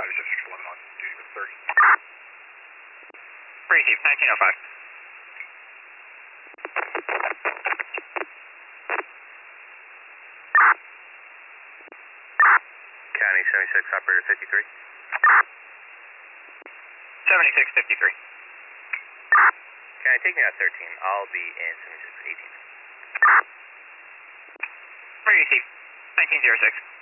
7611 on duty with 30. Receive, 1905. County 76, operator 53. 7653. County, take me out 13. I'll be in 76 18. Receive, 1906.